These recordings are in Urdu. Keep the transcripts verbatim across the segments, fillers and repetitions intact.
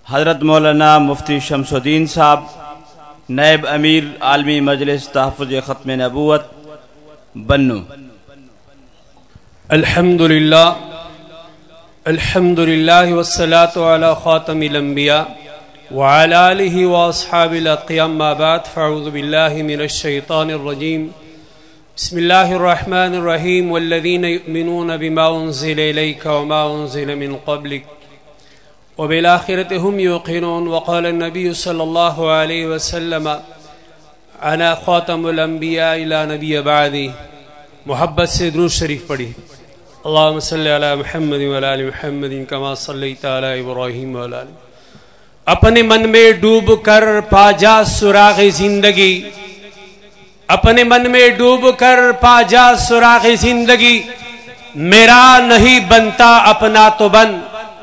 حضرت مولانا مفتی شمس الدین صاحب نائب امیر عالمی مجلس تحفظ ختم نبوت بنو۔ الحمدللہ الحمدللہ والصلاة علی خاتم الانبیاء وعلى آلہ واصحاب الاقیام ما بعد فاعوذ باللہ من الشیطان الرجیم بسم اللہ الرحمن الرحیم والذین یؤمنون بما انزل الیک وما انزل من قبلک وبالآخرة هم يوقنون وقال النبي صلى الله عليه وسلم انا خاتم الانبیاء لا نبی بعدی۔ محبت سے درود شریف پڑھی۔ اللهم صل علی محمد وعلی آل محمد کما صلیت علی ابراہیم وعلی آل۔ اپنے من میں ڈوب کر پا جا سراغ زندگی، اپنے من میں ڈوب کر پا جا سراغ زندگی، میرا نہیں بنتا اپنا تو بن۔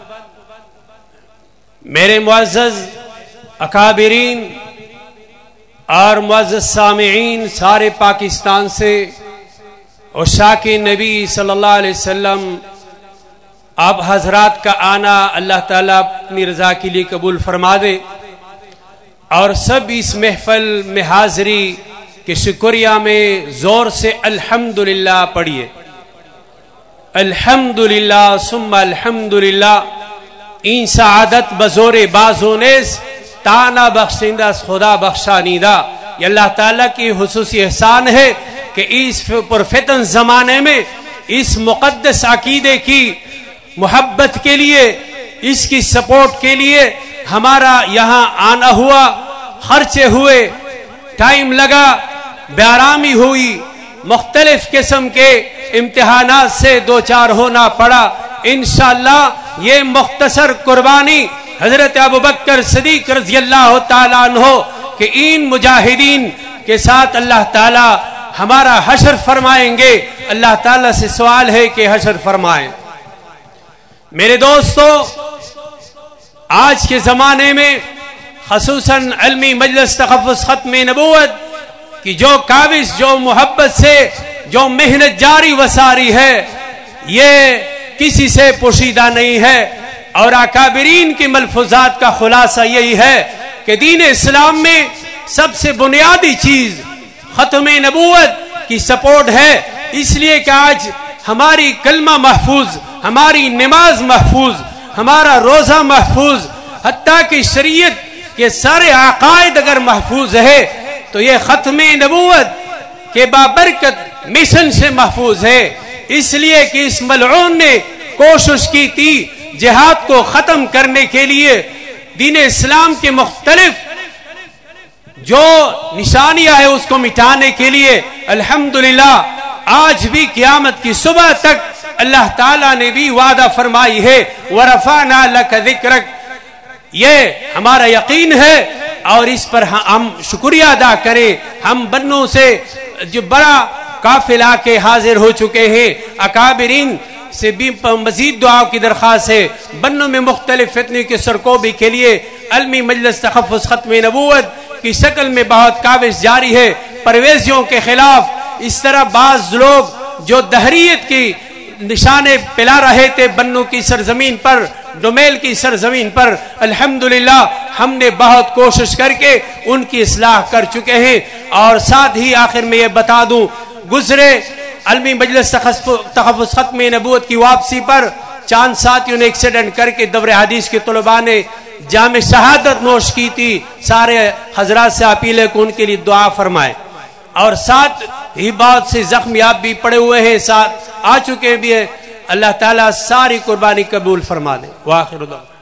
میرے معزز اکابرین اور معزز سامعین سارے پاکستان سے عشاق نبی صلی اللہ علیہ وسلم، آپ حضرات کا آنا اللہ تعالیٰ اپنی رضا کے لیے قبول فرما دے، اور سب اس محفل میں حاضری کے شکریہ میں زور سے الحمدللہ پڑھیے۔ الحمدللہ ثم الحمدللہ، این سعادت بزور بازونیس تانا بخشندہ خدا بخشانیدہ۔ یہ اللہ تعالیٰ کی خصوصی احسان ہے کہ اس پرفتن زمانے میں اس مقدس عقیدے کی محبت کے لیے، اس کی سپورٹ کے لیے ہمارا یہاں آنا ہوا، خرچے ہوئے، ٹائم لگا، بیارامی ہوئی، مختلف قسم کے امتحانات سے دو چار ہونا پڑا۔ انشاءاللہ یہ مختصر قربانی حضرت ابوبکر صدیق رضی اللہ تعالیٰ عنہ کہ ان مجاہدین کے ساتھ اللہ تعالیٰ ہمارا حشر فرمائیں گے۔ اللہ تعالیٰ سے سوال ہے کہ حشر فرمائیں۔ میرے دوستو، آج کے زمانے میں خصوصاً علمی مجلس تحفظ ختم نبوت کی جو کاوش، جو محبت سے جو محنت جاری وساری ہے، یہ کسی سے پوشیدہ نہیں ہے، اور اکابرین کی ملفوظات کا خلاصہ یہی ہے کہ دین اسلام میں سب سے بنیادی چیز ختم نبوت کی سپورٹ ہے۔ اس لیے کہ آج ہماری کلمہ محفوظ، ہماری نماز محفوظ، ہمارا روزہ محفوظ، حتیٰ کہ شریعت کے سارے عقائد اگر محفوظ ہے تو یہ ختم نبوت کے بابرکت مشن سے محفوظ ہے۔ اس لیے کہ اس ملعون نے کوشش کی تھی جہاد کو ختم کرنے کے لیے، دین اسلام کے مختلف جو نشانیاں ہیں اس کو مٹانے کے لیے۔ الحمدللہ آج بھی قیامت کی صبح تک اللہ تعالیٰ نے بھی وعدہ فرمائی ہے وَرَفَعْنَا لَكَ ذِكْرَكَ۔ یہ ہمارا یقین ہے اور اس پر ہم شکریہ ادا کریں۔ ہم بنوں سے جو بڑا قافلہ کے حاضر ہو چکے ہیں، اکابرین سے بھی مزید دعاؤں کی درخواست ہے۔ بنوں میں مختلف فتنے کے سرکوبی کے لیے علمی مجلس تحفظ ختم نبوت کی شکل میں بہت کاوش جاری ہے۔ پرویزیوں کے خلاف اس طرح بعض لوگ جو دہریت کی نشانے پلا رہے تھے بنوں کی سرزمین پر، ڈومیل کی سرزمین پر، الحمدللہ ہم نے بہت کوشش کر کے ان کی اصلاح کر چکے ہیں۔ اور ساتھ ہی آخر میں یہ بتا دوں، گزرے علمی مجلس تحفظ ختم نبوت کی واپسی پر چاند ساتھیوں نے ایکسیڈنٹ کر کے دور حدیث کے طلباء نے جام شہادت نوش کی تھی۔ سارے حضرات سے اپیل ہے کہ ان کے لیے دعا فرمائے، اور ساتھ ہی بہت سے زخمیاب بھی پڑے ہوئے ہیں، ساتھ آ چکے بھی ہیں۔ اللہ تعالیٰ ساری قربانی قبول فرما دے۔ وآخر دعوانا